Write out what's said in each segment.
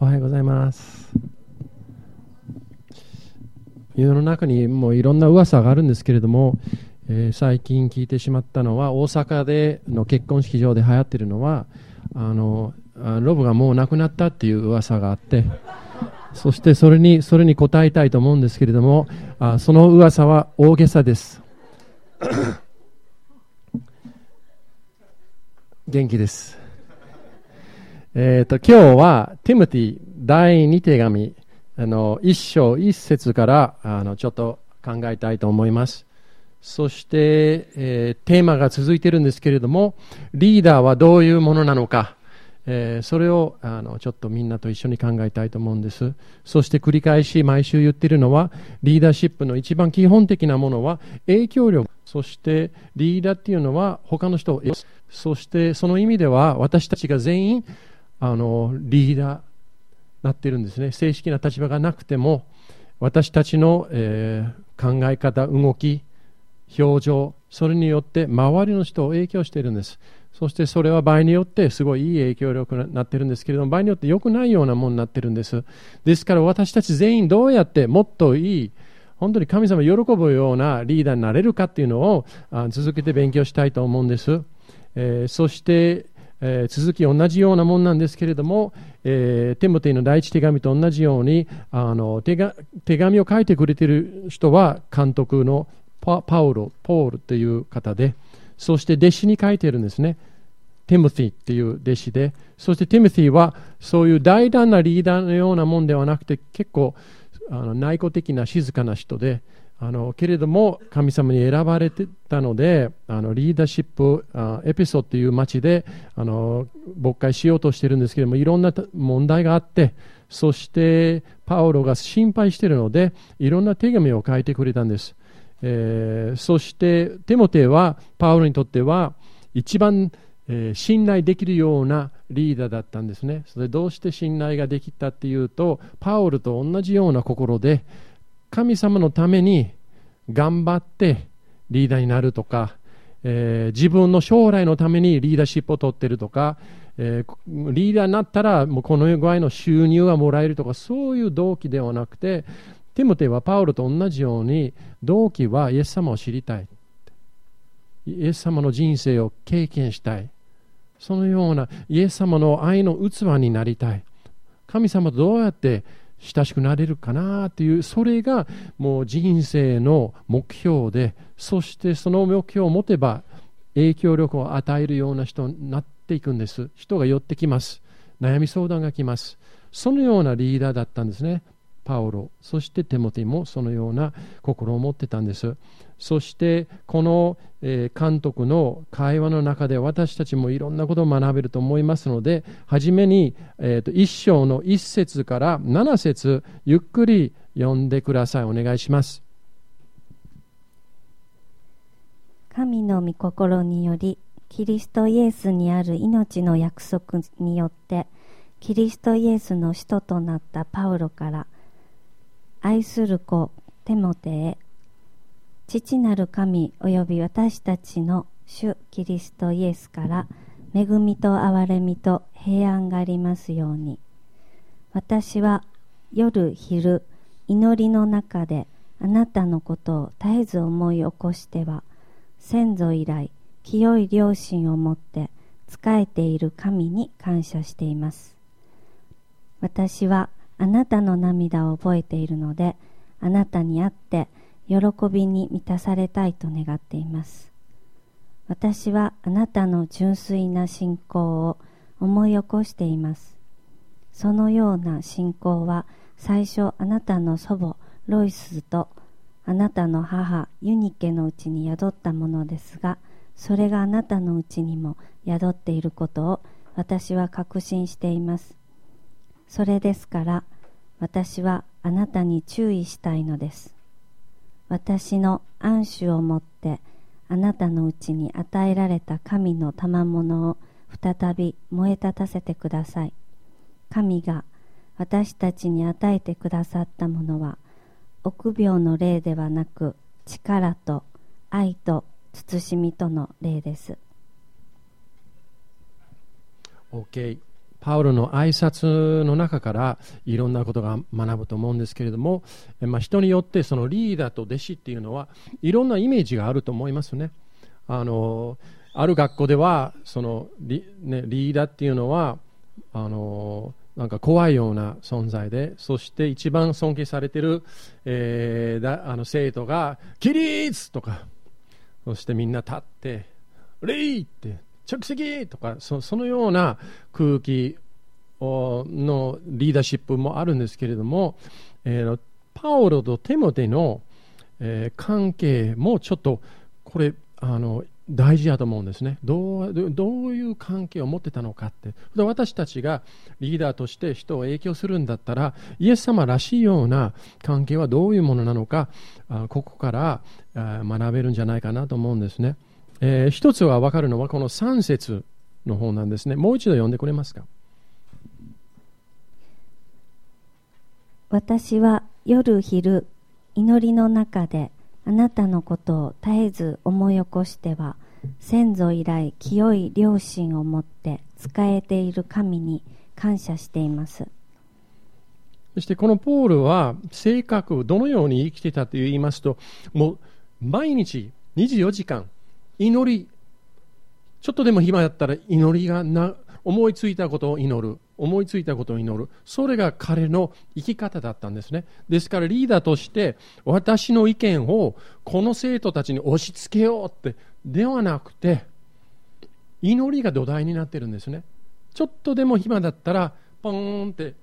おはようございます。世の中にもいろんな噂があるんですけれども、最近聞いてしまったのは、大阪での結婚式場で流行っているのは、ロブがもう亡くなったっていう噂があって、そしてそれに答えたいと思うんですけれども、その噂は大げさです。元気です。今日はティモティ第2手紙1章1節からちょっと考えたいと思います。そして、テーマが続いているんですけれども、リーダーはどういうものなのか、それをちょっとみんなと一緒に考えたいと思うんです。そして繰り返し毎週言っているのは、リーダーシップの一番基本的なものは影響力。そしてリーダーっていうのは他の人を、そしてその意味では私たちが全員リーダーなっているんですね。正式な立場がなくても私たちの、考え方、動き、表情、それによって周りの人を影響しているんです。そしてそれは場合によってすごいいい影響力になっているんですけれども、場合によって良くないようなものになっているんです。ですから私たち全員どうやってもっといい、本当に神様喜ぶようなリーダーになれるかっていうのを続けて勉強したいと思うんです。そして続き同じようなもんなんですけれども、テモテの第一手紙と同じように手紙を書いてくれている人は監督のポールという方で、そして弟子に書いているんですね。テモテっていう弟子で、そしてテモテはそういう大胆なリーダーのようなもんではなくて、結構内向的な静かな人で、けれども神様に選ばれてたので、リーダーシップエペソっていう町で牧会しようとしてるんですけれども、いろんな問題があって、そしてパウロが心配しているのでいろんな手紙を書いてくれたんです。そしてテモテはパウロにとっては一番信頼できるようなリーダーだったんですね。それどうして信頼ができたっていうと、パウロと同じような心で神様のために頑張ってリーダーになるとか、自分の将来のためにリーダーシップを取ってるとか、リーダーになったらもうこのぐらいの収入がもらえるとか、そういう動機ではなくて、テモテはパウロと同じように動機はイエス様を知りたい、イエス様の人生を経験したい、そのようなイエス様の愛の器になりたい、神様とどうやって親しくなれるかなという、それがもう人生の目標で、そしてその目標を持てば影響力を与えるような人になっていくんです。人が寄ってきます。悩み相談が来ます。そのようなリーダーだったんですね、パウロ。そしてテモテもそのような心を持ってたんです。そしてこの監督の会話の中で私たちもいろんなことを学べると思いますので、はじめに1章の1節から7節ゆっくり読んでください。お願いします。 神の御心によりキリストイエスにある命の約束によってキリストイエスの使徒となったパウロから、愛する子テモテへ、父なる神および私たちの主キリストイエスから恵みと憐れみと平安がありますように。私は夜昼祈りの中であなたのことを絶えず思い起こしては、先祖以来清い良心を持って仕えている神に感謝しています。私はあなたの涙を覚えているので、あなたに会って喜びに満たされたいと願っています。私はあなたの純粋な信仰を思い起こしています。そのような信仰は最初あなたの祖母ロイスとあなたの母ユニケのうちに宿ったものですが、それがあなたのうちにも宿っていることを私は確信しています。それですから私はあなたに注意したいのです。私の安守をもってあなたのうちに与えられた神の賜物を再び燃え立たせてください。神が私たちに与えてくださったものは臆病の霊ではなく、力と愛と慎みとの霊です。 OK。 パウロの挨拶の中からいろんなことが学ぶと思うんですけれども、人によってそのリーダーと弟子っていうのはいろんなイメージがあると思いますね。ある学校ではそのリーダーっていうのはなんか怖いような存在で、そして一番尊敬されている、生徒が起立とか、そしてみんな立って礼って着席とか、そのような空気のリーダーシップもあるんですけれども、パウロとテモテの、関係もちょっとこれ大事だと思うんですね。どういう関係を持ってたのかって。私たちがリーダーとして人を影響するんだったら、イエス様らしいような関係はどういうものなのか、ここから学べるんじゃないかなと思うんですね。一つは分かるのはこの3節の方なんですね。もう一度読んでくれますか。 私は夜昼祈りの中であなたのことを絶えず思い起こしては、先祖以来清い良心を持って仕えている神に感謝しています。 そしてこのポールは性格どのように生きていたと言いますと、もう毎日24時間祈り、ちょっとでも暇だったら祈りが思いついたことを祈る、思いついたことを祈る、それが彼の生き方だったんですね。ですからリーダーとして私の意見をこの生徒たちに押し付けようってではなくて、祈りが土台になっているんですね。ちょっとでも暇だったらポーンって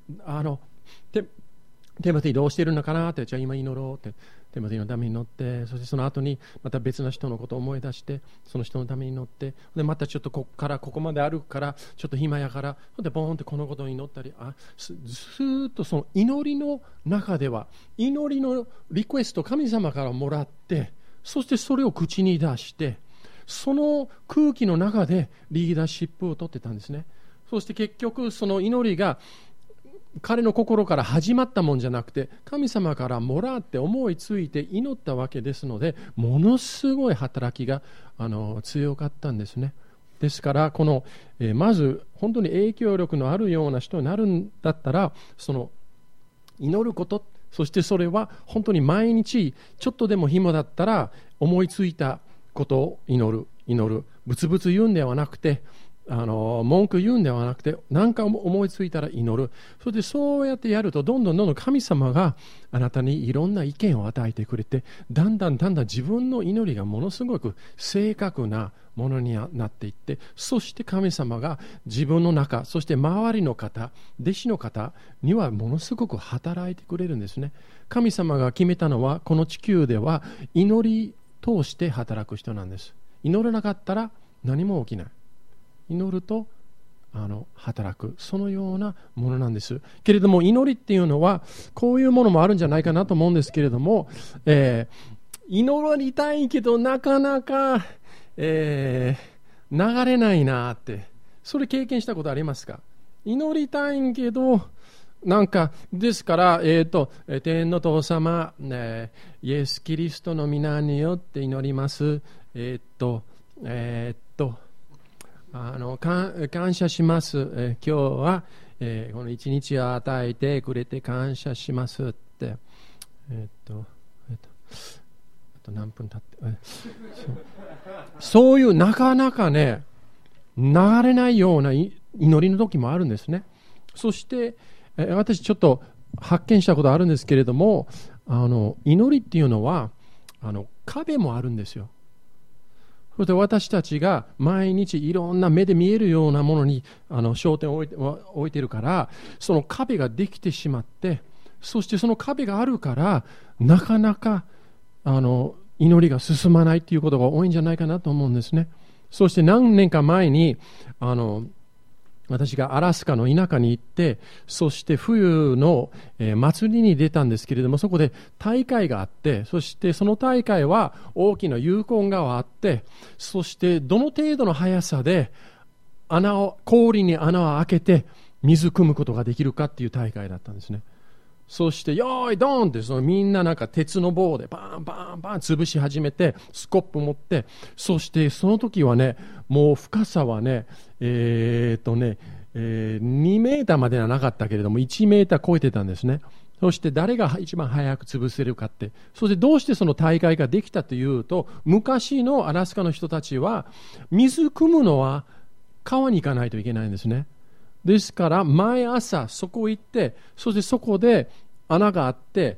テモティどうしているのかなって、じゃあ今祈ろうってテモティのために祈って、そしてその後にまた別の人のことを思い出して、その人のために祈って、でまたちょっとここからここまで歩くからちょっと暇やから、でボーンってこのことを祈ったり、ずっとその祈りの中では祈りのリクエストを神様からもらって、そしてそれを口に出して、その空気の中でリーダーシップを取ってたんですね。そして結局その祈りが彼の心から始まったもんじゃなくて、神様からもらって思いついて祈ったわけですので、ものすごい働きが強かったんですね。ですからこの、まず本当に影響力のあるような人になるんだったら、その祈ること、そしてそれは本当に毎日ちょっとでも暇だったら思いついたことを祈る、ブツブツ言うんではなくて、文句言うんではなくて、何か思いついたら祈る。それでそうやってやると、どんどん神様があなたにいろんな意見を与えてくれて、だんだん自分の祈りがものすごく正確なものになっていって、そして神様が自分の中、そして周りの方、弟子の方にはものすごく働いてくれるんですね。神様が決めたのは、この地球では祈り通して働く人なんです。祈らなかったら何も起きない。祈ると働く、そのようなものなんですけれども、祈りっていうのはこういうものもあるんじゃないかなと思うんですけれども、祈りたいけどなかなか、流れないなって、それ経験したことありますか？祈りたいけどなんか、ですから、天の父様、イエス・キリストの皆によって祈ります。感謝します。今日は、この一日を与えてくれて感謝しますって。あと何分経ってそういうなかなかね、流れないような祈りの時もあるんですね。そして、私ちょっと発見したことあるんですけれども、祈りっていうのは壁もあるんですよ。そして私たちが毎日いろんな目で見えるようなものに焦点を置いているから、その壁ができてしまって、そしてその壁があるからなかなか祈りが進まないということが多いんじゃないかなと思うんですね。そして何年か前に私がアラスカの田舎に行って、そして冬の祭りに出たんですけれども、そこで大会があって、そしてその大会は大きなユーコン川があって、そしてどの程度の速さで氷に穴を開けて水汲むことができるかっていう大会だったんですね。そしてよーいドーンって、そのみんななんか鉄の棒でバーンバーンバーン潰し始めて、スコップ持って、そしてその時はね、もう深さはね、 2メーターまではなかったけれども1メーター超えてたんですね。そして誰が一番早く潰せるかって、そしてどうしてその大会ができたというと、昔のアラスカの人たちは水汲むのは川に行かないといけないんですね。ですから毎朝そこ行って、そしてそこで穴があって、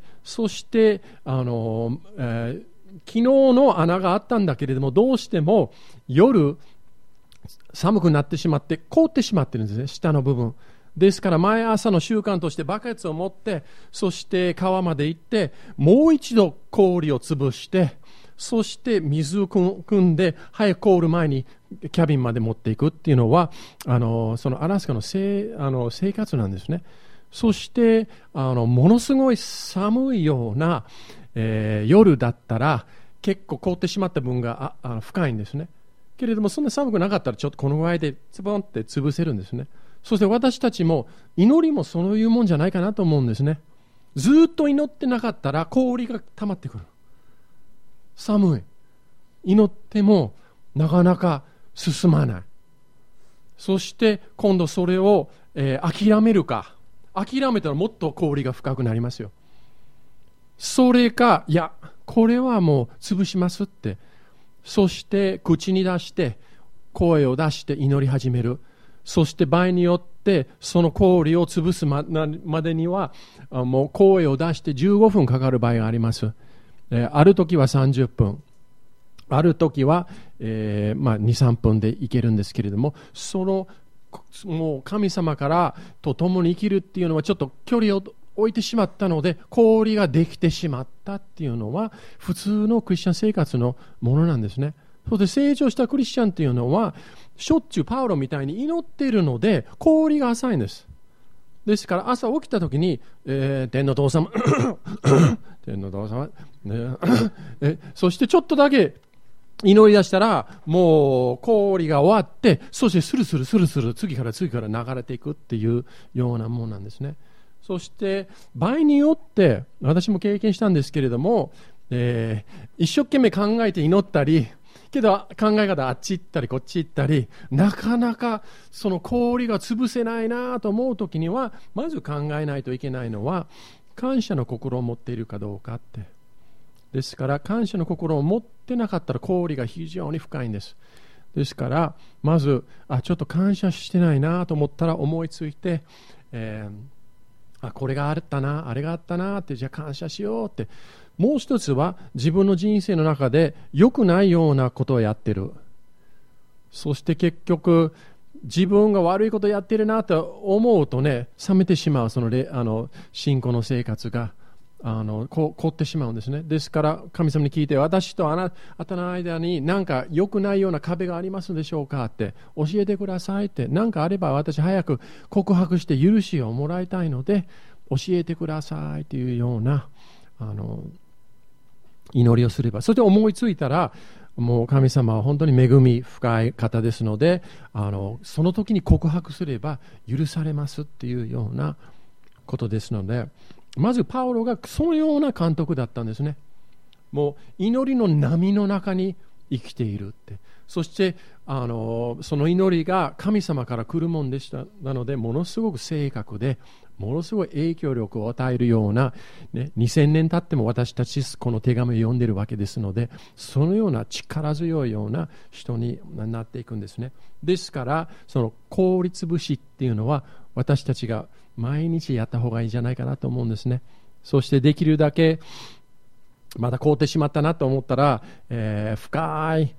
そして昨日の穴があったんだけれども、どうしても夜寒くなってしまって凍ってしまってるんですね、下の部分ですから、毎朝の習慣としてバケツを持って、そして川まで行ってもう一度氷を潰して、そして水を汲んで早く凍る前にキャビンまで持っていくっていうのはそのアラスカの生活なんですね。そしてものすごい寒いような、夜だったら結構凍ってしまった分が深いんですね。けれどもそんな寒くなかったらちょっとこのぐらいでズボンって潰せるんですね。そして私たちも祈りもそういうもんじゃないかなと思うんですね。ずっと祈ってなかったら氷が溜まってくる。寒い。祈ってもなかなか進まない。そして今度それを、諦めるか。諦めたらもっと氷が深くなりますよ。それか、いや、これはもう潰しますって。そして口に出して声を出して祈り始める。そして場合によってその氷を潰すまでにはもう声を出して15分かかる場合があります。ある時は30分、ある時は、2、3分でいけるんですけれども、もう神様からと共に生きるっていうのはちょっと距離を置いてしまったので、氷ができてしまったっていうのは普通のクリスチャン生活のものなんですね。そして成長したクリスチャンっていうのはしょっちゅうパウロみたいに祈っているので氷が浅いんです。ですから朝起きた時に、天の父様天の父様、そしてちょっとだけ祈り出したらもう氷が終わって、そしてスルスル次から流れていくっていうようなものなんですね。そして場合によって私も経験したんですけれども、一生懸命考えて祈ったりけど考え方あっち行ったりこっち行ったり、なかなかその氷が潰せないなと思う時にはまず考えないといけないのは感謝の心を持っているかどうかって。ですから感謝の心を持ってなかったら氷が非常に深いんです。ですからまずちょっと感謝してないなと思ったら思いついて、これがあったなあれがあったなって、じゃあ感謝しようって。もう一つは自分の人生の中で良くないようなことをやってる。そして結局自分が悪いことをやってるなと思うとね、冷めてしまうその信仰の生活が凍ってしまうんですね。ですから神様に聞いて、私とあなたの間に何か良くないような壁がありますでしょうかって教えてくださいって。何かあれば私早く告白して許しをもらいたいので教えてくださいというような祈りをすれば、そして思いついたらもう神様は本当に恵み深い方ですのでその時に告白すれば許されますっていうようなことですので、まずパウロがそのような監督だったんですね。もう祈りの波の中に生きているって。そしてその祈りが神様から来るもんでした。なのでものすごく正確でものすごい影響力を与えるような、2000年経っても私たちこの手紙を読んでいるわけですので、そのような力強いような人になっていくんですね。ですからその氷潰しっていうのは私たちが毎日やった方がいいんじゃないかなと思うんですね。そしてできるだけまた凍ってしまったなと思ったら、深い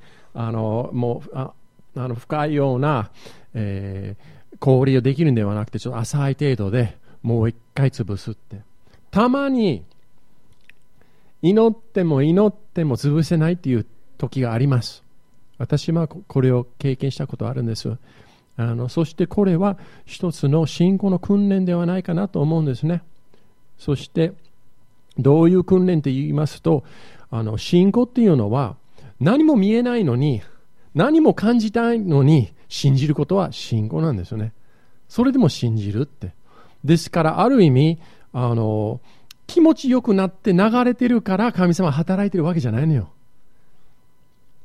深いような、氷をできるんではなくて、ちょっと浅い程度でもう一回潰すって。たまに祈っても潰せないっていう時があります。私はこれを経験したことあるんです。そしてこれは一つの信仰の訓練ではないかなと思うんですね。そしてどういう訓練と言いますと、信仰っていうのは何も見えないのに何も感じたいのに信じることは信仰なんですよね。それでも信じるって。ですからある意味気持ちよくなって流れてるから神様は働いてるわけじゃないのよ。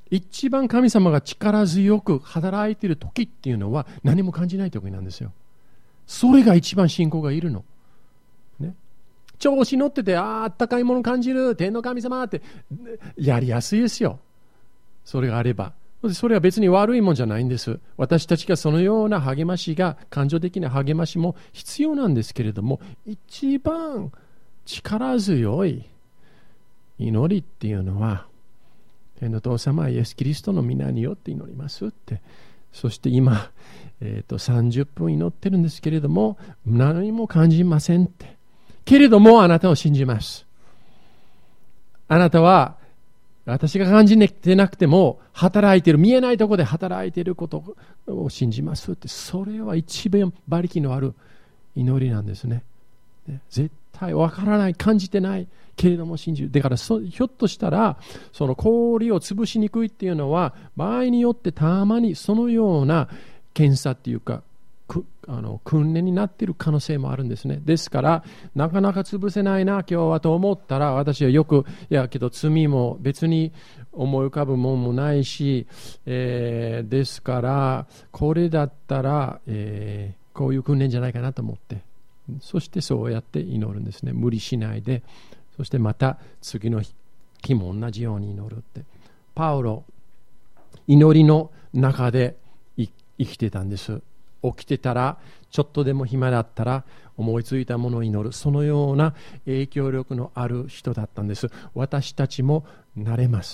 一番神様が力強く働いている時っていうのは何も感じない時なんですよ。それが一番信仰がいるの。ね、調子乗ってて、あったかいもの感じる、天の神様ってやりやすいですよ。それがあれば。それは別に悪いもんじゃないんです。私たちがそのような励ましが、感情的な励ましも必要なんですけれども、一番力強い祈りっていうのは、天の父様イエス・キリストの皆によって祈りますって。そして今、30分祈ってるんですけれども、何も感じませんって。けれどもあなたを信じます。あなたは私が感じてなくても働いている、見えないところで働いていることを信じますって。それは一番馬力のある祈りなんですね。絶対わからない、感じてないけれども信じる。だからひょっとしたらその氷を潰しにくいっていうのは、場合によってたまにそのような検査っていうか訓練になっている可能性もあるんですね。ですからなかなか潰せないな今日はと思ったら、私はよくけど罪も別に思い浮かぶもんもないし、ですからこれだったら、こういう訓練じゃないかなと思って、そしてそうやって祈るんですね。無理しないで、そしてまた次の日も同じように祈るって。パウロ祈りの中で生きてたんです。起きてたら、ちょっとでも暇だったら思いついたものを祈る、そのような影響力のある人だったんです。私たちもなれます。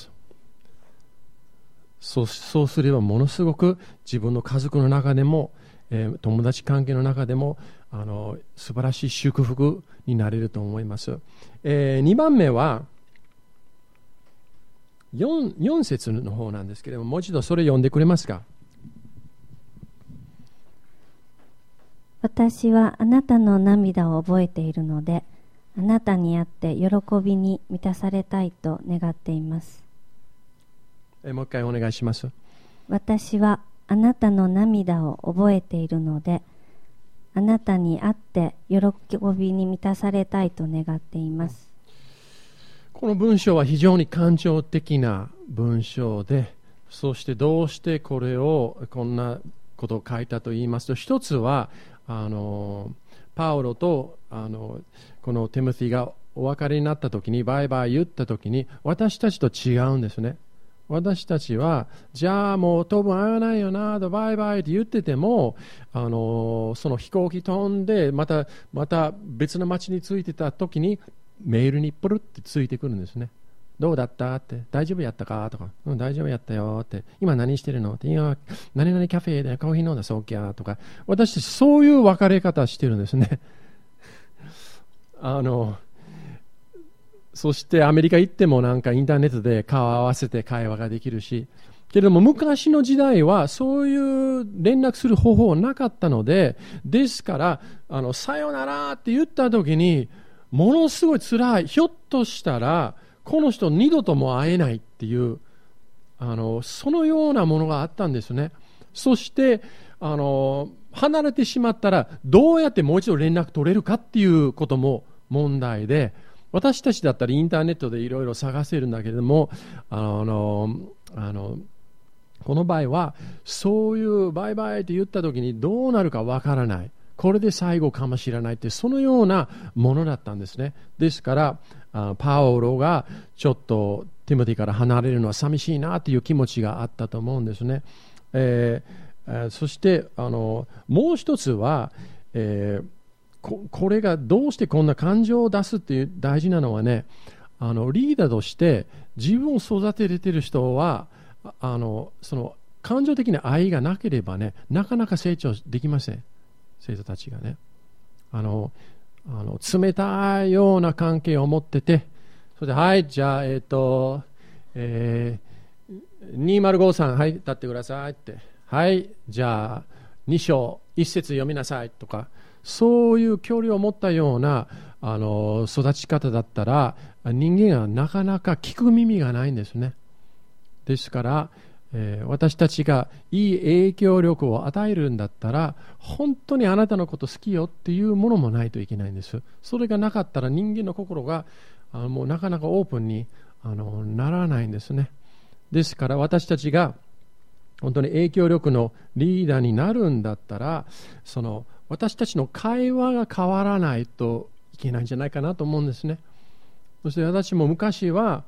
そうすればものすごく自分の家族の中でも、友達関係の中でも素晴らしい祝福になれると思います。2番目は 4節の方なんですけれども、もう一度それ読んでくれますか。 私はあなたの涙を覚えているので、あなたにあって喜びに満たされたいと願っています。 もう一回お願いします。 私はあなたの涙を覚えているので、あなたにあって喜びに満たされたいと願っています。 この文章は非常に感情的な文章で、そしてどうしてこんなことを書いたと言いますと、一つはパウロとこのティモティがお別れになった時に、バイバイ言った時に、私たちと違うんですね。私たちはじゃあもう当分会わないよなとバイバイって言ってても、その飛行機飛んでまた別の町に着いてた時にメールにプルってついてくるんですね。どうだったって、大丈夫やったかとか、大丈夫やったよって、今何してるのって、今何々カフェでコーヒー飲んだそうきゃとか、私たちそういう別れ方してるんですね。そしてアメリカ行ってもなんかインターネットで顔を合わせて会話ができるし、けれども昔の時代はそういう連絡する方法はなかったので、ですからさよならって言った時にものすごい辛い、ひょっとしたらこの人二度とも会えないっていうそのようなものがあったんですね。そして離れてしまったらどうやってもう一度連絡取れるかっていうことも問題で、私たちだったらインターネットでいろいろ探せるんだけれども、この場合はそういうバイバイって言った時にどうなるかわからない、これで最後かもしれないって、そのようなものだったんですね。ですからパウロがちょっとティモティから離れるのは寂しいなという気持ちがあったと思うんですね。そしてもう一つは、これがどうしてこんな感情を出すっていう大事なのはね、リーダーとして自分を育てれている人はその感情的な愛がなければね、なかなか成長できません。生徒たちがね、冷たいような関係を持ってて、それではいじゃあ2053はい立ってくださいって、はいじゃあ2章1節読みなさいとか、そういう距離を持ったような育ち方だったら人間はなかなか聞く耳がないんですね。ですから、私たちがいい影響力を与えるんだったら、本当にあなたのこと好きよっていうものもないといけないんです。それがなかったら人間の心がもうなかなかオープンにならないんですね。 ですから私たちが本当に影響力のリーダーになるんだったら、私たちの会話が変わらないといけないんじゃないかなと思うんですね。そして私も昔は、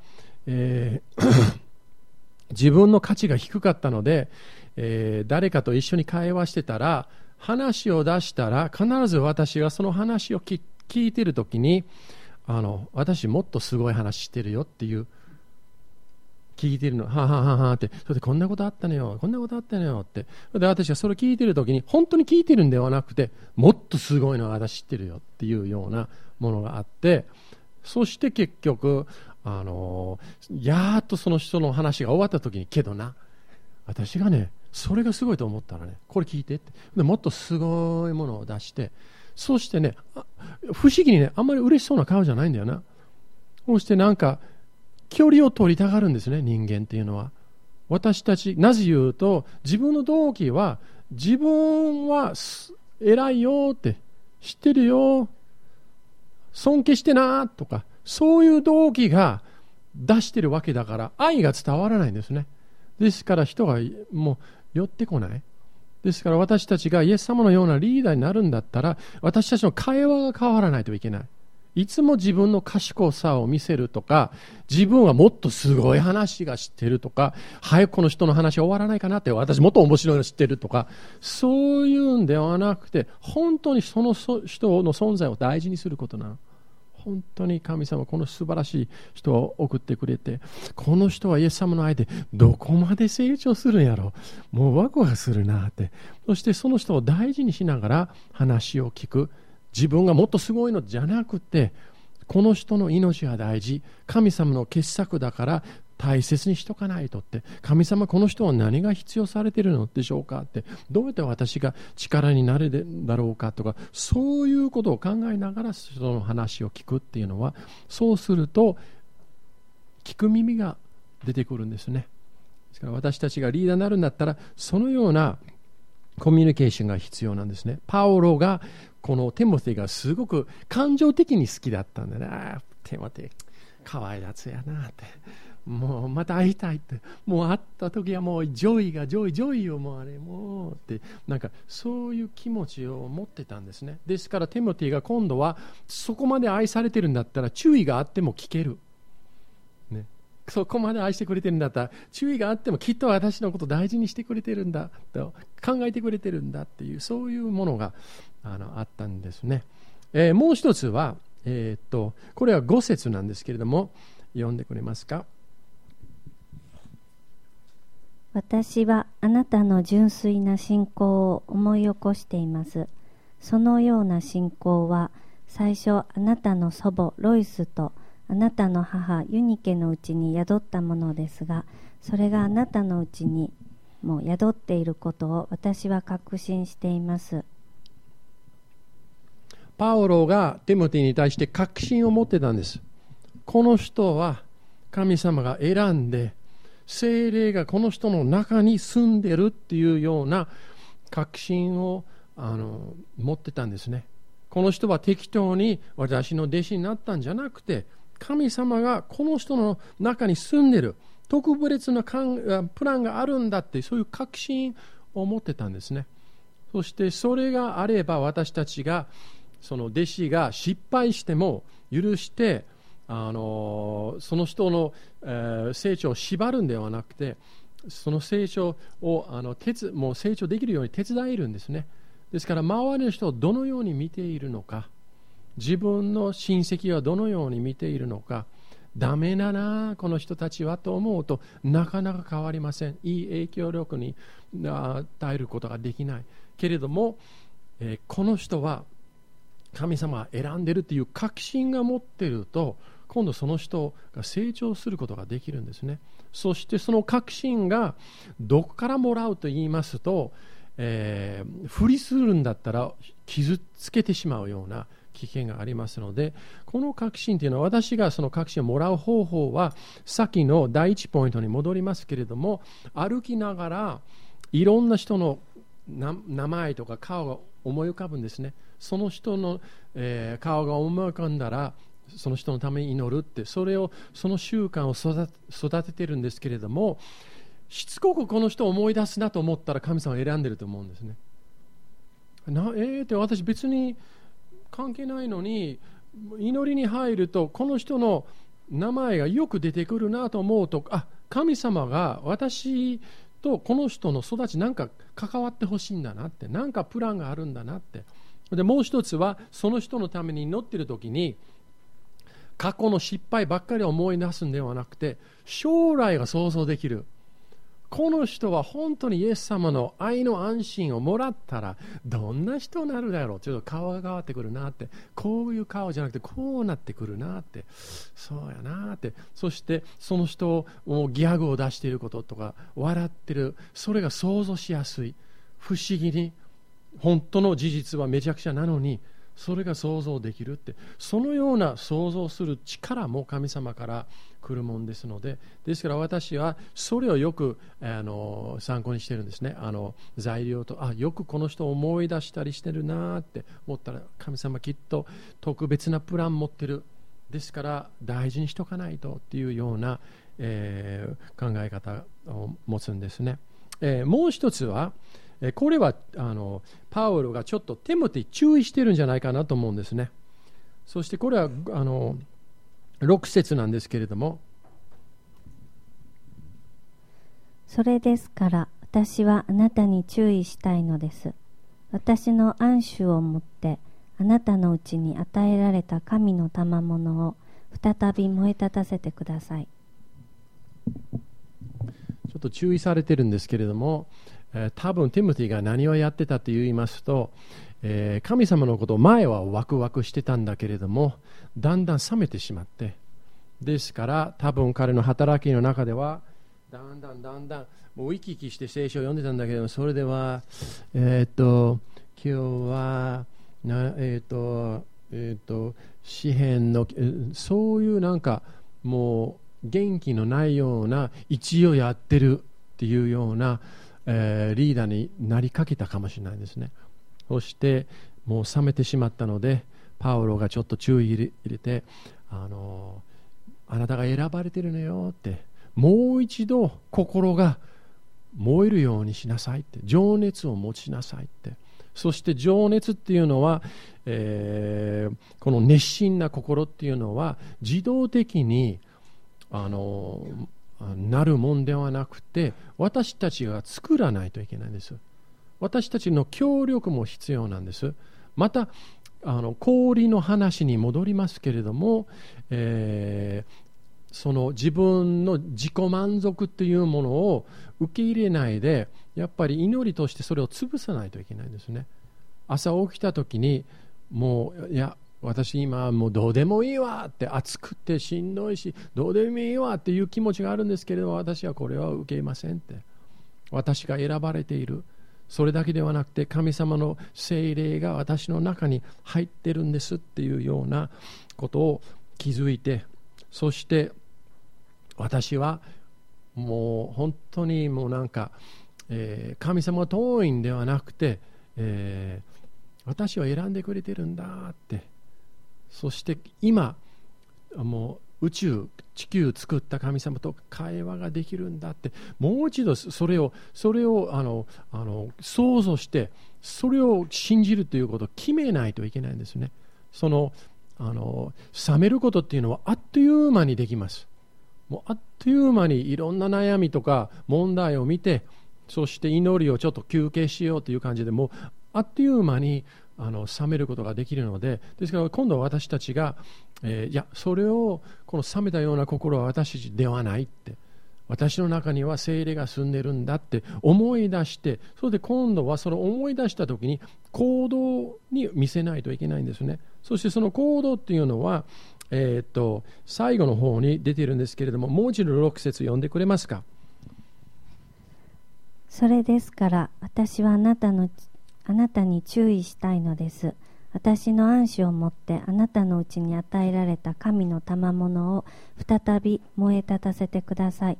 自分の価値が低かったので、誰かと一緒に会話してたら、話を出したら必ず私がその話を聞いているときに、私もっとすごい話してるよっていう、聞いてるの、ははははって、それでこんなことあったのよ、こんなことあったのよって。で私がそれを聞いてるときに、本当に聞いてるんではなくて、もっとすごいのは私知ってるよっていうようなものがあって、そして結局、やっとその人の話が終わったときに、けどな、私がね、それがすごいと思ったらね、これ聞いてって。でもっとすごいものを出して、そしてね、不思議にね、あんまり嬉しそうな顔じゃないんだよな。そしてなんか、距離を取りたがるんですね、人間っていうのは。私たち、なぜ言うと、自分の動機は、自分は偉いよって、知ってるよ、尊敬してなとか、そういう動機が出してるわけだから、愛が伝わらないんですね。ですから人がもう寄ってこない。ですから私たちがイエス様のようなリーダーになるんだったら、私たちの会話が変わらないといけない。いつも自分の賢さを見せるとか、自分はもっとすごい話が知ってるとか、早くこの人の話終わらないかなって、私もっと面白いの知ってるとか、そういうんではなくて、本当にその人の存在を大事にすることなの。本当に神様、この素晴らしい人を送ってくれて、この人はイエス様の愛でどこまで成長するんやろ、もうワクワクするなって。そしてその人を大事にしながら話を聞く。自分がもっとすごいのじゃなくて、この人の命は大事、神様の傑作だから大切にしとかないとって、神様この人は何が必要されているのでしょうかって、どうやって私が力になるだろうかとか、そういうことを考えながらその話を聞くっていうのは、そうすると聞く耳が出てくるんですね。ですから私たちがリーダーになるんだったら、そのようなコミュニケーションが必要なんですね。パウロがこのテモテがすごく感情的に好きだったんでね、テモテ可愛いやつやなって、もうまた会いたいって、もう会った時はもうジョイをもうあれもうって、なんかそういう気持ちを持ってたんですね。ですからテモテが今度はそこまで愛されてるんだったら注意があっても聞ける、ね、そこまで愛してくれてるんだったら注意があってもきっと私のことを大事にしてくれてるんだと考えてくれてるんだっていう、そういうものがあったんですね。もう一つは、これは5節なんですけれども、読んでくれますか。 私はあなたの純粋な信仰を思い起こしています。そのような信仰は最初あなたの祖母ロイスとあなたの母ユニケのうちに宿ったものですが、それがあなたのうちにも宿っていることを私は確信しています。 パウロがテモテに対して確信を持ってたんです。この人は神様が選んで、聖霊がこの人の中に住んでるっていうような確信を持ってたんですね。この人は適当に私の弟子になったんじゃなくて、神様がこの人の中に住んでる特別なプランがあるんだって、そういう確信を持ってたんですね。そしてそれがあれば、私たちがその弟子が失敗しても許して、その人の、成長を縛るんではなくて、その成長をもう成長できるように手伝えるんですね。ですから周りの人をどのように見ているのか、自分の親戚はどのように見ているのか、ダメだなこの人たちはと思うとなかなか変わりません。いい影響力に与えることができないけれども、この人は神様が選んでいるという確信が持っていると、今度その人が成長することができるんですね。そしてその確信がどこからもらうと言いますと、不利するんだったら傷つけてしまうような危険がありますので、この確信というのは、私がその確信をもらう方法はさっきの第一ポイントに戻りますけれども、歩きながらいろんな人の名前とか顔が思い浮かぶんですね。その人の、顔が思い浮かんだら、 その人のために祈るって、その習慣を育ててるんですけれども、しつこくこの人を思い出すなと思ったら神様は選んでると思うんですね。って私別に関係ないのに、祈りに入るとこの人の名前がよく出てくるなと思うと、神様が私とこの人の育ちなんか関わってほしいんだなって、なんかプランがあるんだなって。でもう一つは、その人のために祈っている時に過去の失敗ばっかり思い出すんではなくて、将来が想像できる。この人は本当にイエス様の愛の安心をもらったらどんな人になるだろう。ちょっと顔が変わってくるなって、こういう顔じゃなくてこうなってくるなって、そうやなって。そしてその人をギャグを出していることとか笑ってる、それが想像しやすい。不思議に本当の事実はめちゃくちゃなのにそれが想像できるって、そのような想像する力も神様から来るもんですので、ですから私はそれをよく参考にしてるんですね。材料と、よくこの人を思い出したりしてるなって思ったら、神様きっと特別なプラン持ってる、ですから大事にしとかないとっていうような、考え方を持つんですね。もう一つは、これはパウロがちょっとテモテに注意してるんじゃないかなと思うんですね。そしてこれは6節なんですけれども、 それですから私はあなたに注意したいのです。私の安守をもってあなたのうちに与えられた神の賜物を再び燃え立たせてください。 ちょっと注意されてるんですけれども、多分ティモティが何をやってたと言いますと、神様のことを前はワクワクしてたんだけれども、だんだん冷めてしまって、ですから多分彼の働きの中ではだんだんもう生き生きして聖書を読んでたんだけど、それでは今日は詩篇のそういうなんかもう元気のないような一応やってるっていうようなリーダーになりかけたかもしれないですね。そしてもう冷めてしまったので、パウロがちょっと注意入れて、あなたが選ばれてるのよって、もう一度心が燃えるようにしなさいって、情熱を持ちなさいって。そして情熱っていうのは、この熱心な心っていうのは自動的になるもんではなくて、私たちが作らないといけないんです。私たちの協力も必要なんです。また氷の話に戻りますけれども、その自分の自己満足というものを受け入れないで、やっぱり祈りとしてそれを潰さないといけないんですね。朝起きた時にもう私今もうどうでもいいわって、暑くてしんどいしどうでもいいわっていう気持ちがあるんですけれども、私はこれは受けませんって。私が選ばれている、それだけではなくて神様の聖霊が私の中に入ってるんですっていうようなことを気づいて、そして私はもう本当にもうなんか、神様が遠いんではなくて、私は選んでくれてるんだって、そして今もう宇宙地球作った神様と会話ができるんだって、もう一度それを想像して、それを信じるということを決めないといけないんですね。冷めることっていうのはあっという間にできます。もうあっという間にいろんな悩みとか問題を見て、そして祈りをちょっと休憩しようという感じで、もうあっという間に冷めることができるので、ですから今度は私たちが、いやそれをこの冷めたような心は私たちではないって、私の中には聖霊が住んでるんだって思い出して、それで今度はその思い出した時に行動に見せないといけないんですね。そしてその行動っていうのは、最後の方に出ているんですけれども、もう一度6節読んでくれますか。 それですから私はあなたに注意したいのです。私の安守をもってあなたのうちに与えられた神の賜物を再び燃え立たせてください。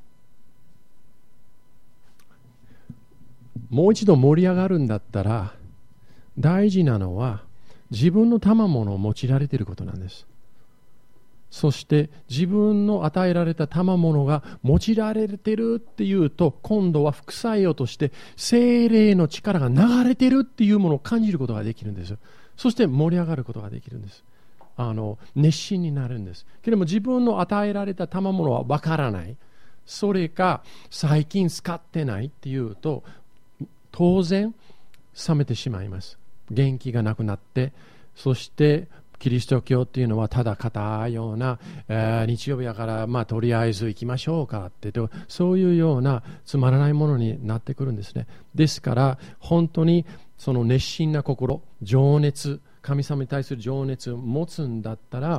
もう一度盛り上がるんだったら、大事なのは自分の賜物を用いられていることなんです。 そして自分の与えられた賜物が用いられてるっていうと、今度は副作用として聖霊の力が流れてるっていうものを感じることができるんです。そして盛り上がることができるんです。熱心になるんです。けれども自分の与えられた賜物はわからない。それか最近使ってないっていうと、当然冷めてしまいます。元気がなくなって、そしてキリスト教っていうのはただ硬いような、日曜日だからとりあえず行きましょうかってそういうようなつまらないものになってくるんですね。ですから本当にその熱心な心、情熱、神様に対する情熱を持つんだったら、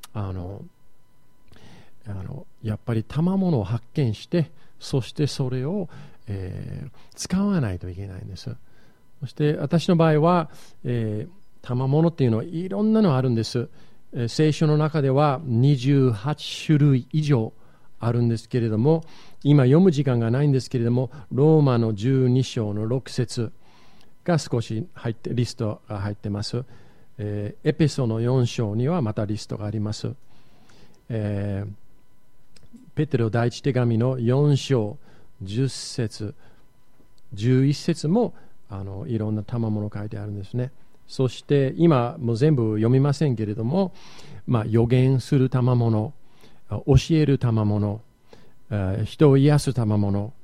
やっぱり賜物を発見して、そしてそれを、使わないといけないんです。そして私の場合は、賜物っていうのはいろんなのあるんです。聖書の中では28種類以上あるんですけれども、今読む時間がないんですけれども、ローマの12章の6節が少しリストが入ってます。エペソの4章にはまたリストがあります。ペテロ第一手紙の4章10節11節もいろんな賜物書いてあるんですね。そして今もう全部読みませんけれども、予言する賜物、教える賜物、人を癒す賜物、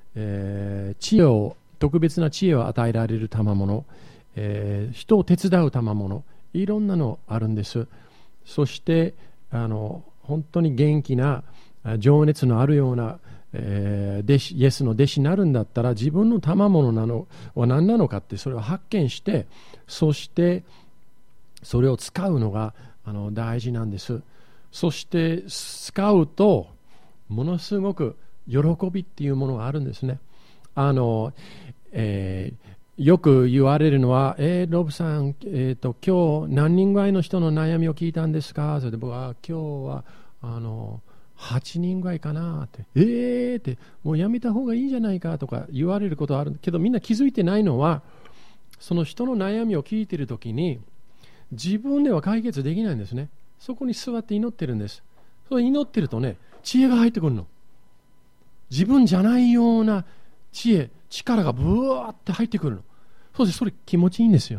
特別な知恵を与えられる賜物、人を手伝う賜物、いろんなのあるんです。そして本当に元気な情熱のあるようなイエスの弟子になるんだったら、自分の賜物なのは何なのかってそれを発見して、そしてそれを使うのが大事なんです。そして使うとものすごく喜びっていうものがあるんですね。よく言われるのは、ロブさん、今日何人ぐらいの人の悩みを聞いたんですか？それで僕は今日は8人ぐらいかなって、ってもうやめた方がいいんじゃないかとか言われることはあるけど、みんな気づいてないのは、その人の悩みを聞いているときに自分では解決できないんですね。そこに座って祈ってるんです。それ祈ってるとね、知恵が入ってくるの。自分じゃないような知恵、力がブワーって入ってくるの。そしてそれ気持ちいいんですよ。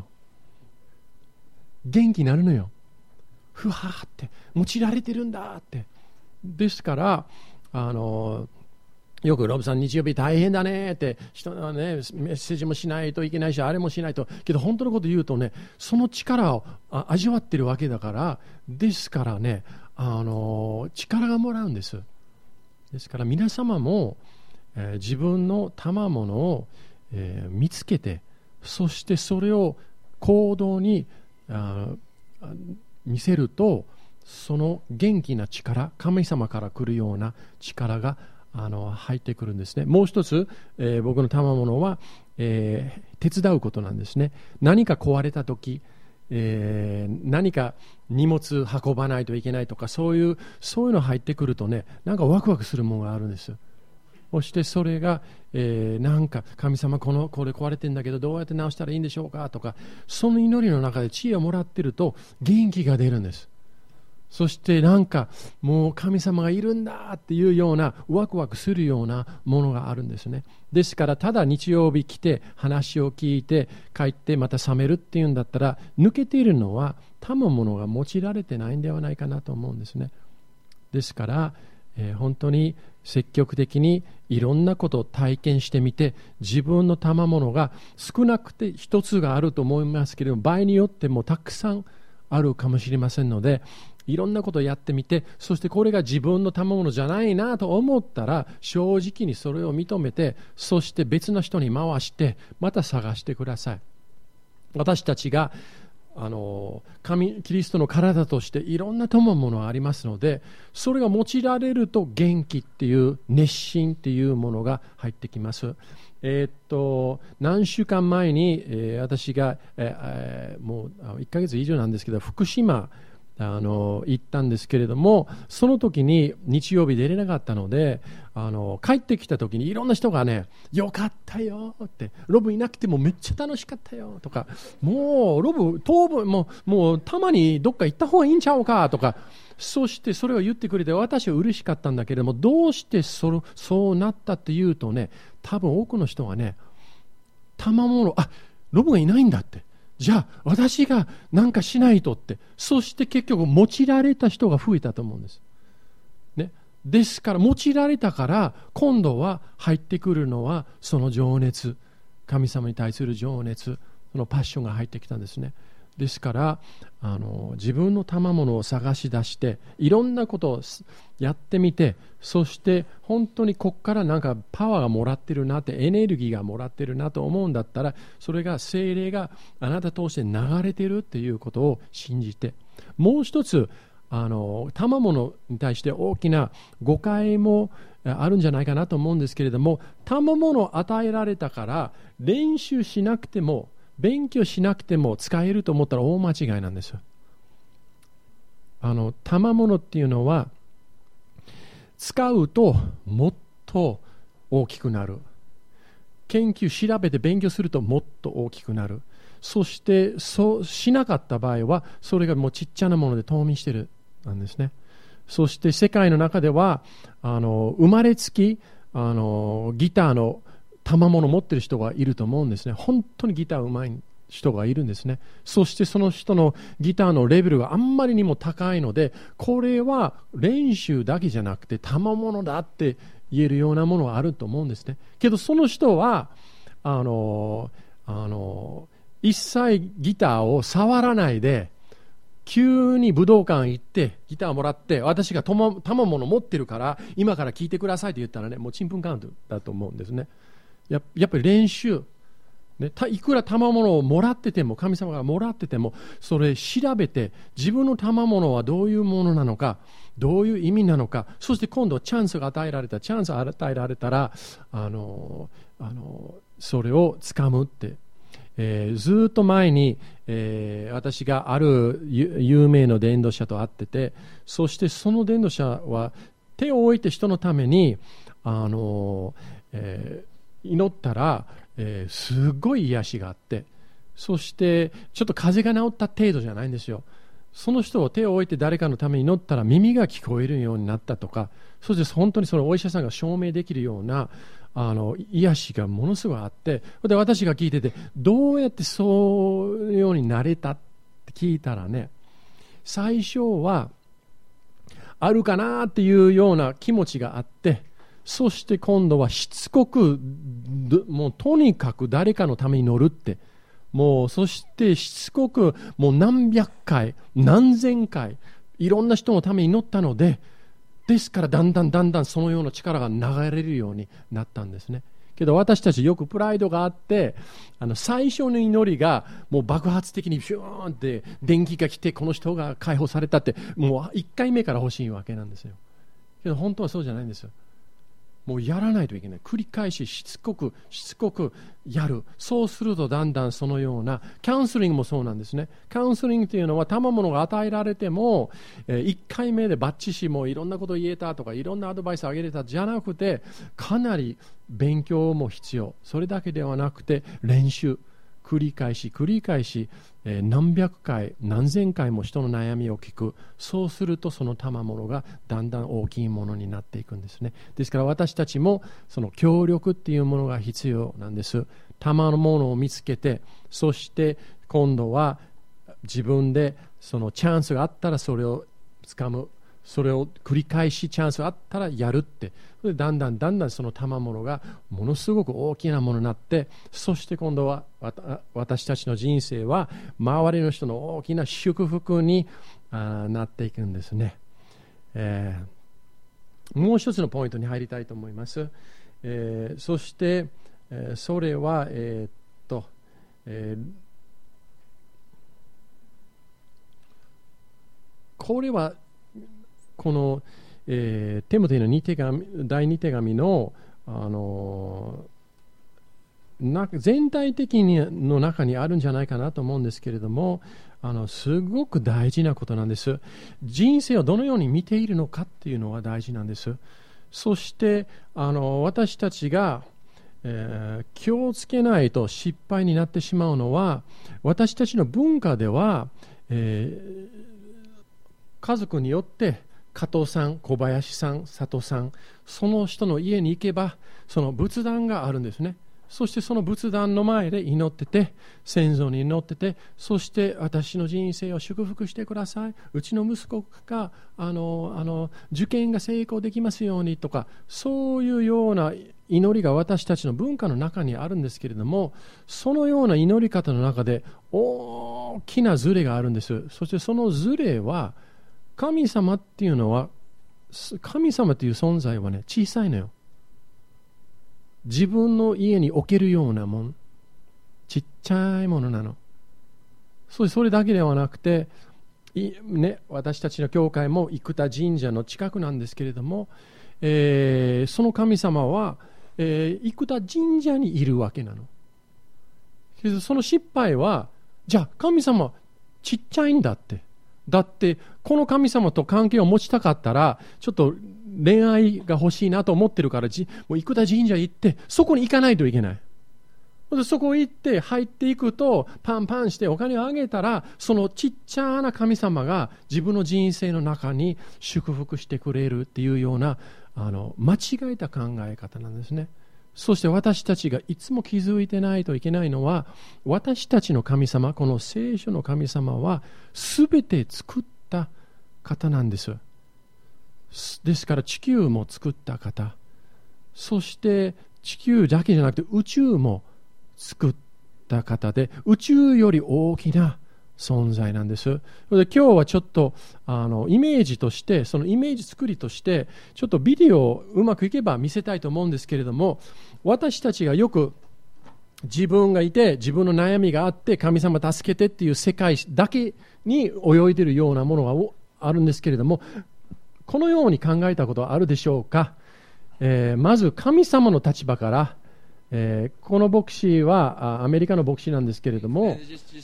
元気になるのよ。ふわーって用いられてるんだって。ですからよくロブさん日曜日大変だねって人はね、メッセージもしないといけないし、あれもしないと、けど本当のこと言うとね、その力を味わってるわけだから、ですからね、力がもらうんです。ですから皆様も、自分の賜物を、見つけて、そしてそれを行動に見せると、その元気な力、神様から来るような力が入ってくるんですね。もう一つ、僕の賜物は、手伝うことなんですね。何か壊れたとき、何か荷物運ばないといけないとか、そういうの入ってくるとね、なんかワクワクするものがあるんです。そしてそれが、なんか神様これ壊れてんだけどどうやって直したらいいんでしょうかとか、その祈りの中で知恵をもらってると元気が出るんです。そしてなんかもう神様がいるんだっていうようなワクワクするようなものがあるんですね。ですからただ日曜日来て話を聞いて帰ってまた冷めるっていうんだったら、抜けているのは賜物が用いられてないんではないかなと思うんですね。ですから、本当に積極的にいろんなことを体験してみて、自分の賜物が少なくて一つがあると思いますけれども、場合によってもたくさんあるかもしれませんので、いろんなことをやってみて、そしてこれが自分の賜物じゃないなと思ったら正直にそれを認めて、そして別の人に回してまた探してください。私たちがキリストの体としていろんな賜物がありますので、それが用いられると元気っていう熱心っていうものが入ってきます。何週間前に、私が、もう1ヶ月以上なんですけど、福島行ったんですけれども、その時に日曜日出れなかったので、帰ってきた時にいろんな人がね、よかったよって、ロブいなくてもめっちゃ楽しかったよとか、もうロブ当分もうたまにどっか行った方がいいんちゃうかとか、 そしてそれを言ってくれて私は嬉しかったんだけれども、どうしてそうなったっていうとね、多分多くの人はね、賜物、ロブがいないんだって、じゃあ私が何かしないとって、そして結局用いられた人が増えたと思うんです、ね、ですから用いられたから今度は入ってくるのはその情熱、神様に対する情熱、そのパッションが入ってきたんですね。ですから自分の賜物を探し出していろんなことをやってみて、そして本当にここからなんかパワーがもらってるなって、エネルギーがもらってるなと思うんだったら、それが聖霊があなた通して流れてるっていうことを信じて、もう一つ賜物に対して大きな誤解もあるんじゃないかなと思うんですけれども、賜物を与えられたから練習しなくても勉強しなくても使えると思ったら大間違いなんですよ。賜物っていうのは使うともっと大きくなる、研究調べて勉強するともっと大きくなる、そしてそうしなかった場合はそれがもうちっちゃなもので冬眠してるなんですね。そして世界の中では生まれつきギターの賜物を持っている人がいると思うんですね。本当にギター上手い人がいるんですね。そしてその人のギターのレベルがあんまりにも高いので、これは練習だけじゃなくて賜物だって言えるようなものがあると思うんですね。けどその人は一切ギターを触らないで、急に武道館行ってギターもらって、私が賜物持ってるから今から聴いてくださいって言ったらね、もうちんぷんかんだと思うんですね。やっぱり練習、ね、いくら賜物をもらってても、神様がもらってても、それ調べて自分の賜物はどういうものなのか、どういう意味なのか、そして今度チャンスが与えられたらそれをつかむって、ずっと前に、私がある有名な伝道者と会ってて、そしてその伝道者は手を置いて人のために祈ったら、すごい癒しがあって、そしてちょっと風邪が治った程度じゃないんですよ。その人を手を置いて誰かのために祈ったら耳が聞こえるようになったとか、そして本当にそのお医者さんが証明できるような癒しがものすごいあって、で私が聞いてて、どうやってそういうようになれたって聞いたらね、最初はあるかなっていうような気持ちがあって、そして今度はしつこく、もうとにかく誰かのために祈るって、もうそしてしつこくもう何百回何千回いろんな人のために祈ったので、ですからだんだんそのような力が流れるようになったんですね。けど私たちよくプライドがあって、最初の祈りがもう爆発的にシューンって電気が来て、この人が解放されたって、もう1回目から欲しいわけなんですよ。けど本当はそうじゃないんですよ。もうやらないといけない。繰り返ししつこくやる。そうするとだんだんそのような、カウンセリングもそうなんですね。カウンセリングというのは賜物が与えられても、1回目でバッチシもいろんなことを言えたとか、いろんなアドバイスをあげれたじゃなくて、かなり勉強も必要。それだけではなくて練習、繰り返し、何百回何千回も人の悩みを聞く。そうするとその賜物がだんだん大きいものになっていくんですね。ですから私たちもその協力っていうものが必要なんです。賜物を見つけて、そして今度は自分でそのチャンスがあったらそれをつかむ、それを繰り返しチャンスがあったらやるって、それでだんだんその賜物がものすごく大きなものになって、そして今度は私たちの人生は周りの人の大きな祝福になっていくんですね。もう一つのポイントに入りたいと思います。そして、それはこれはこの、テモテの第2手紙の、全体的の中にあるんじゃないかなと思うんですけれども、すごく大事なことなんです。人生をどのように見ているのかっていうのは大事なんです。そして私たちが、気をつけないと失敗になってしまうのは、私たちの文化では、 家族によって加藤さん、小林さん、佐藤さん、その人の家に行けばその仏壇があるんですね。そしてその仏壇の前で祈ってて、先祖に祈ってて、そして私の人生を祝福してください、うちの息子が受験が成功できますようにとか、そういうような祈りが私たちの文化の中にあるんですけれども、そのような祈り方の中で大きなズレがあるんです。そしてそのズレは、神様っていうのは、神様っていう存在はね、小さいのよ。自分の家に置けるようなもん、ちっちゃいものなの。それだけではなくて、私たちの教会も生田神社の近くなんですけれども、その神様は、生田神社にいるわけなの。その失敗は、じゃあ神様ちっちゃいんだって。だってこの神様と関係を持ちたかったら、ちょっと恋愛が欲しいなと思ってるから、もう生田神社行ってそこに行かないといけない。そこ行って入っていくと、パンパンしてお金をあげたら、そのちっちゃな神様が自分の人生の中に祝福してくれるっていうような間違えた考え方なんですね。そして私たちがいつも気づいてないといけないのは、私たちの神様、この聖書の神様は全て作った方なんです。ですから地球も作った方、そして地球だけじゃなくて宇宙も作った方で、宇宙より大きな存在なんです。で今日はちょっとイメージとして、そのイメージ作りとしてちょっとビデオをうまくいけば見せたいと思うんですけれども、私たちがよく自分がいて自分の悩みがあって神様助けてっていう世界だけに泳いでいるようなものがあるんですけれども、このように考えたことはあるでしょうか。まず神様の立場から、この牧師はアメリカの牧師なんですけれども、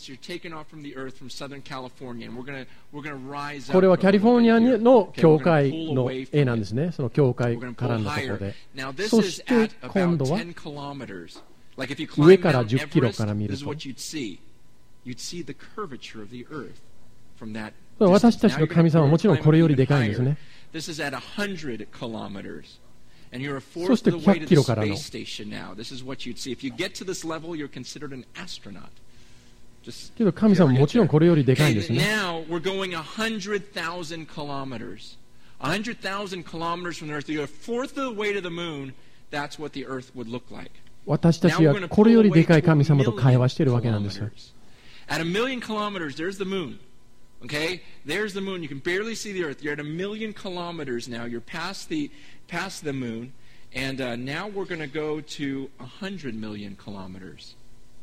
これはカリフォルニアの教会の絵なんですね。その教会からのところで、そして今度は上から10キロから見ると、私たちの神様はもちろんこれよりでかいんですね。そして100キロからの、けど神様ももちろんこれよりでかいんですね。私たちはこれよりでかい神様と会話しているわけなんですよ。 Okay, there's the moon. You can barely see the earth. You're at 1,000,000 kilometers now. You're past the moon, and now we're going to go to 100 million kilometers.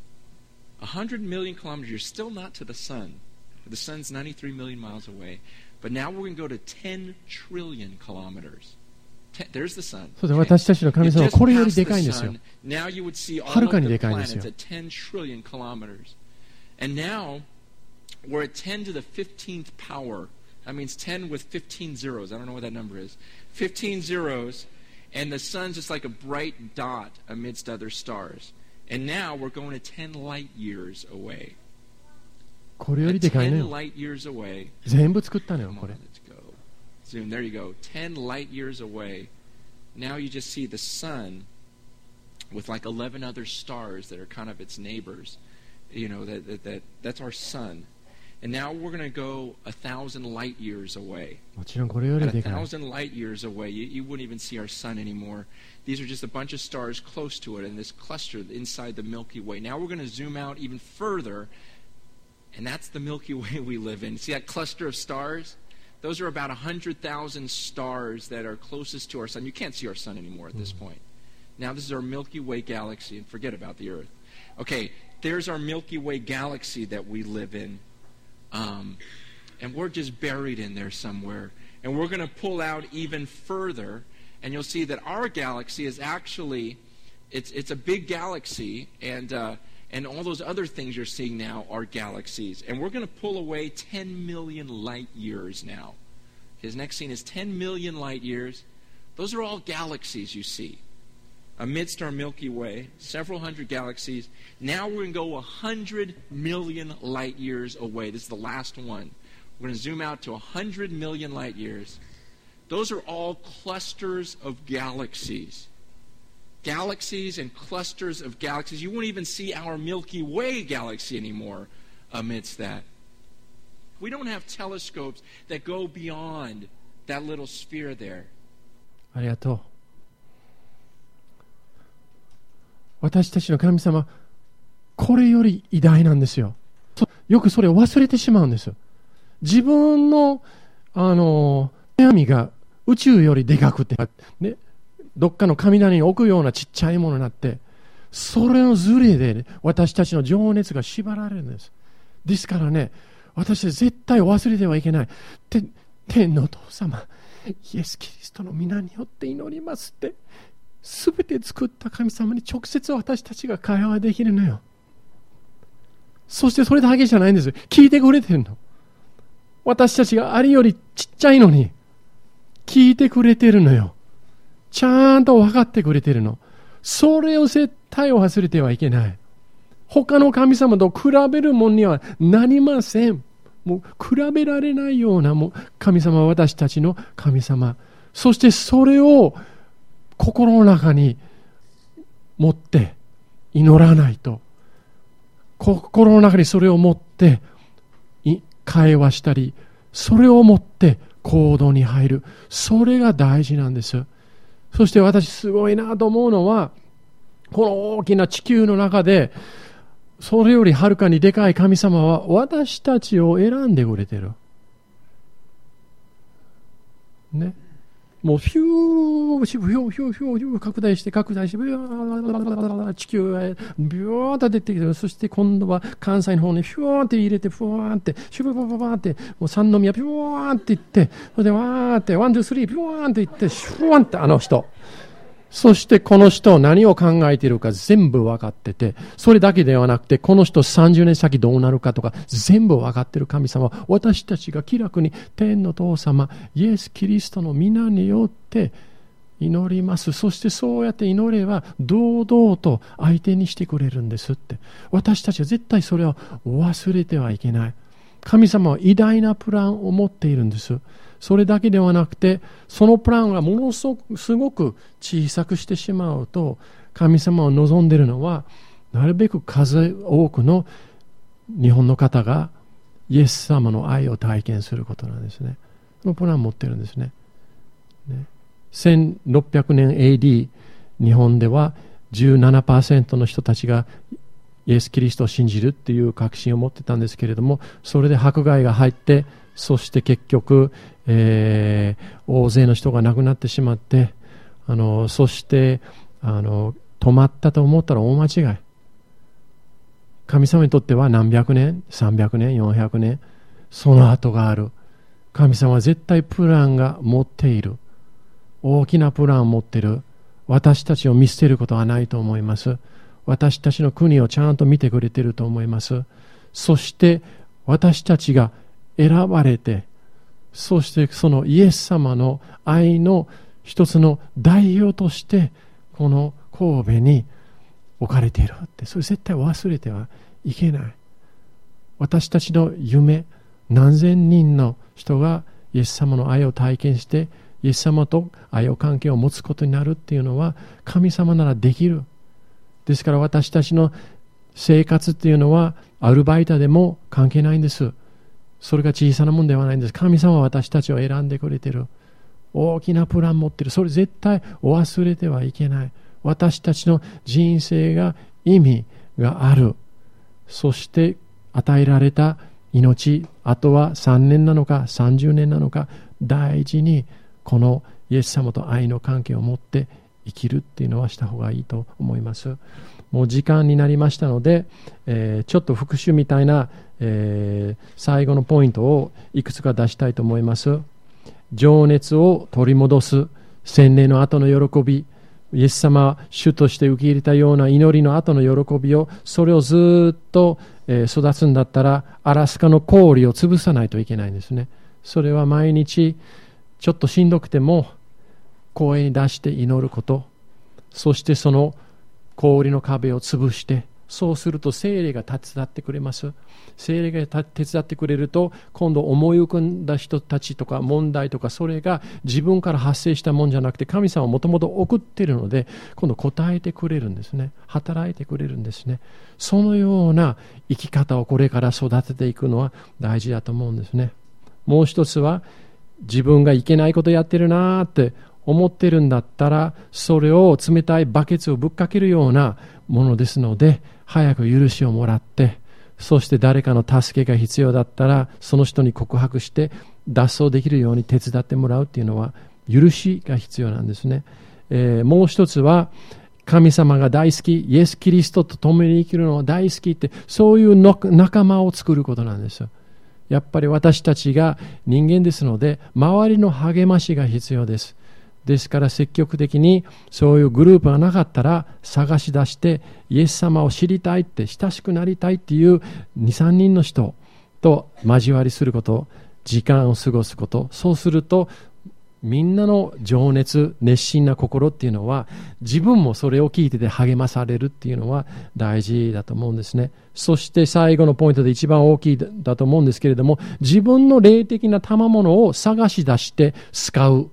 100 million kilometers. You're still not to the sun. The sun's 93 million miles away. But now we're going to go to 10 trillion kilometers. There's the sun. そうです。私たちの神様はこれよりでかいんですよ。はるかにでかいんですよ。 10 trillion kilometers. And now we're at 10 to the 15th power. That means 10 with 15 zeros. I don't know what that number is. 15 zeros, and the sun's just like a bright dot amidst other stars. And now we're going to 10 light years away. これよりでかいのよ。全部作ったのよ、これ。 Zoom, there you go. 10 light years away. Now you just see the sun with like 11 other stars that are kind of its neighbors. You know, that's our sun. And now we're going to go 1,000 light years away. もちろんこれよりでかい。 1,000 light years away, you wouldn't even see our sun anymore. These are just a bunch of stars close to it in this cluster inside the Milky Way. Now we're going to zoom out even further, and that's the Milky Way we live in. See that cluster of stars? Those are about 100,000 stars that are closest to our sun. You can't see our sun anymore at this point. Now this is our Milky Way galaxy, and forget about the Earth. Okay, there's our Milky Way galaxy that we live in. And we're just buried in there somewhere. And we're going to pull out even further, and you'll see that our galaxy is actually, it's a big galaxy, and all those other things you're seeing now are galaxies. And we're going to pull away 10 million light years now. His next scene is 10 million light years. Those are all galaxies you see. Amidst our Milky Way, several hundred galaxies. Now we're going to go 100 million light years away. This is the last one. We're going to zoom out to 100 million light years. Those are all clusters of galaxies. Galaxies and clusters of galaxies. You won't even see our Milky Way galaxy anymore amidst that. We don't have telescopes that go beyond that little sphere there. ありがとう。私たちの神様、これより偉大なんですよ。よくそれを忘れてしまうんです。自分の悩みが宇宙よりでかくて、ね、どっかの雷に置くようなちっちゃいものになって、それのズレで、ね、私たちの情熱が縛られるんです。ですからね、私は絶対忘れてはいけない。天のお父様、イエス・キリストの皆によって祈りますって、すべて作った神様に直接私たちが会話できるのよ。そしてそれだけじゃないんです。聞いてくれてるの。私たちがあれよりちっちゃいのに聞いてくれてるのよ。ちゃんと分かってくれてるの。それを絶対忘れてはいけない。他の神様と比べるもんにはなりません。もう比べられないようなもう神様は私たちの神様。そしてそれを心の中に持って祈らないと。心の中にそれを持って会話したり、それを持って行動に入る。それが大事なんです。そして私すごいなと思うのは、この大きな地球の中で、それよりはるかにでかい神様は私たちを選んでくれてる。ね。もうヒュー拡大してビュー地球へビューと出てきて、そして今度は関西の方にヒューって入れてフワーってシュブブブブってもう三宮ビューっていって、それでわーってワンツースリービューっていってシューってあの人、そしてこの人何を考えているか全部分かってて、それだけではなくてこの人30年先どうなるかとか全部分かっている神様、私たちが気楽に天の父様イエス・キリストの皆によって祈ります。そしてそうやって祈れば堂々と相手にしてくれるんですって。私たちは絶対それを忘れてはいけない。神様は偉大なプランを持っているんです。それだけではなくて、そのプランがものすごく小さくしてしまうと、神様を望んでいるのは、なるべく数多くの日本の方がイエス様の愛を体験することなんですね。そのプランを持っているんですね。1600年 AD、日本では 17% の人たちがイエス・キリストを信じるっていう確信を持ってたんですけれども、それで迫害が入って、そして結局、大勢の人が亡くなってしまって、そして止まったと思ったら大間違い。神様にとっては何百年、300年、400年、その後がある。神様は絶対プランが持っている。大きなプランを持っている。私たちを見捨てることはないと思います。私たちの国をちゃんと見てくれていると思います。そして私たちが選ばれて、そしてそのイエス様の愛の一つの代表としてこの神戸に置かれているって、それ絶対忘れてはいけない。私たちの夢、何千人の人がイエス様の愛を体験してイエス様と愛を関係を持つことになるっていうのは神様ならできる。ですから私たちの生活っていうのはアルバイトでも関係ないんです。それが小さなもんではないんです。神様は私たちを選んでくれている。大きなプラン持っている。それ絶対忘れてはいけない。私たちの人生が意味がある。そして与えられた命、あとは3年なのか30年なのか、大事にこのイエス様と愛の関係を持って生きるっていうのはした方がいいと思います。もう時間になりましたので、ちょっと復習みたいな、最後のポイントをいくつか出したいと思います。情熱を取り戻す、洗礼の後の喜び、イエス様は主として受け入れたような祈りの後の喜びを、それをずっと育つんだったらアラスカの氷を潰さないといけないんですね。それは毎日ちょっとしんどくても声に出して祈ること、そしてその氷の壁を潰してそうすると聖霊が手伝ってくれます。聖霊が手伝ってくれると、今度思い浮かんだ人たちとか問題とか、それが自分から発生したもんじゃなくて、神様はもともと送っているので、今度答えてくれるんですね。働いてくれるんですね。そのような生き方をこれから育てていくのは大事だと思うんですね。もう一つは、自分がいけないことやってるなーって思ってるんだったら、それを冷たいバケツをぶっかけるようなものですので、早く許しをもらって、そして誰かの助けが必要だったら、その人に告白して脱走できるように手伝ってもらうっていうのは、許しが必要なんですね。もう一つは、神様が大好き、イエス・キリストと共に生きるのが大好きって、そういう仲間を作ることなんです。やっぱり私たちが人間ですので、周りの励ましが必要です。ですから積極的にそういうグループがなかったら探し出して、イエス様を知りたいって、親しくなりたいっていう 2,3 人の人と交わりすること、時間を過ごすこと、そうするとみんなの情熱、熱心な心っていうのは、自分もそれを聞いてて励まされるっていうのは大事だと思うんですね。そして最後のポイントで一番大きいだと思うんですけれども、自分の霊的な賜物を探し出して使う。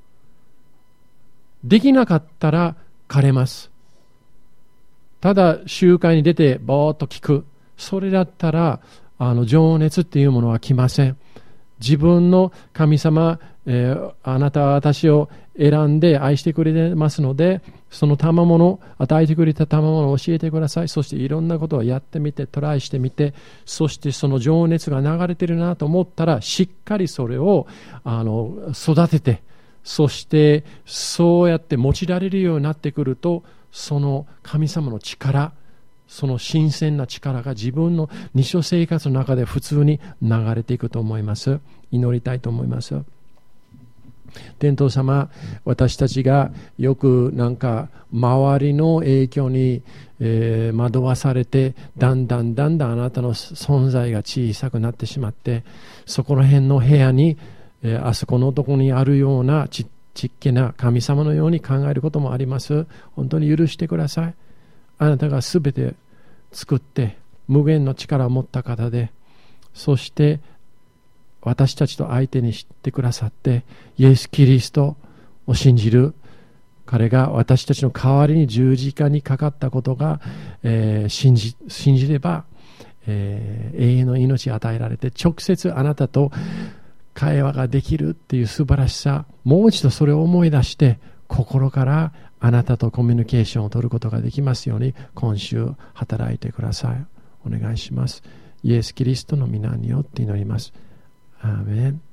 できなかったら枯れます。ただ集会に出てぼーっと聞く。それだったら情熱っていうものは来ません。自分の神様、あなたは私を選んで愛してくれてますので、その賜物、与えてくれた賜物を教えてください。そしていろんなことをやってみて、トライしてみて、そしてその情熱が流れてるなと思ったら、しっかりそれを育てて、そしてそうやって用いられるようになってくると、その神様の力、その新鮮な力が自分の日常生活の中で普通に流れていくと思います。祈りたいと思います。天父様、私たちがよく周りの影響に、惑わされて、だんだんあなたの存在が小さくなってしまって、そこら辺の部屋に、あそこのとこにあるようなちっけな神様のように考えることもあります。本当に許してください。あなたがすべて作って無限の力を持った方で、そして私たちと相手にしてくださって、イエス・キリストを信じる彼が私たちの代わりに十字架にかかったことが、信じれば、永遠の命を与えられて、直接あなたと会話ができるっていう素晴らしさ、もう一度それを思い出して心からあなたとコミュニケーションを取ることができますように、今週働いてください。お願いします。イエス・キリストの皆によって祈ります。アーメン。